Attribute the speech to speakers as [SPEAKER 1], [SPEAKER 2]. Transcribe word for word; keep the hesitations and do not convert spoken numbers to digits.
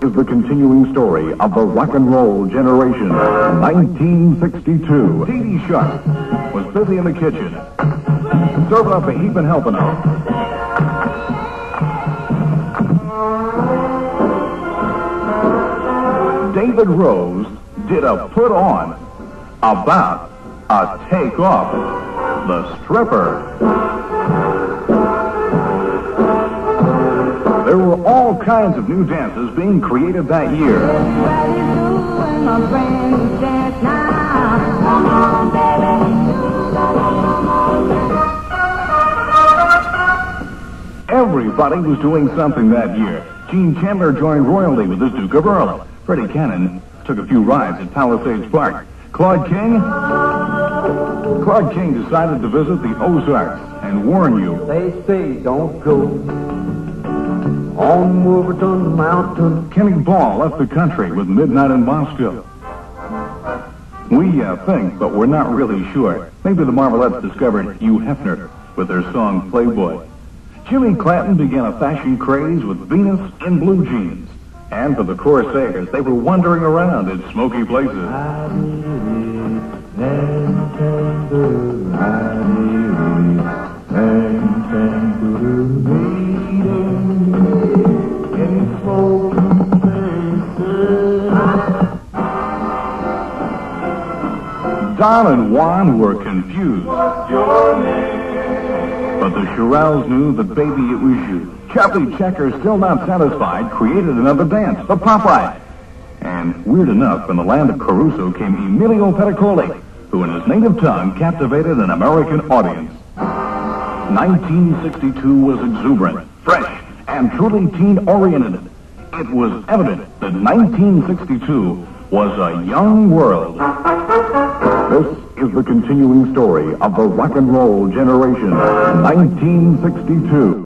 [SPEAKER 1] is the continuing story of the rock and roll generation. nineteen sixty-two. Dee Dee Sharp was busy in the kitchen, serving up a heap and helping out. David Rose did a put-on about a take-off, the stripper. There were all kinds of new dances being created that year. Everybody was doing something that year. Gene Chandler joined royalty with his Duke of Earl. Freddie Cannon took a few rides at Palisades Park. Claude King? Claude King decided to visit the Ozarks and warn you.
[SPEAKER 2] They say don't go on Wolverton Mountain.
[SPEAKER 1] Kenny Ball left the country with Midnight in Moscow. We uh, think, but we're not really sure. Maybe the Marvelettes discovered Hugh Hefner with their song Playboy. Jimmy Clanton began a fashion craze with Venus in blue jeans. And for the Corsairs, they were wandering around in smoky places. Don and Juan were confused. But the Shirelles knew that, baby, it was you. Charlie Checker, still not satisfied, created another dance, the Popeye. And weird enough, from the land of Caruso came Emilio Petticoli, who in his native tongue captivated an American audience. nineteen sixty-two was exuberant, fresh, and truly teen-oriented. It was evident that nineteen sixty-two was a young world. This is the continuing story of the rock and roll generation, nineteen sixty-two.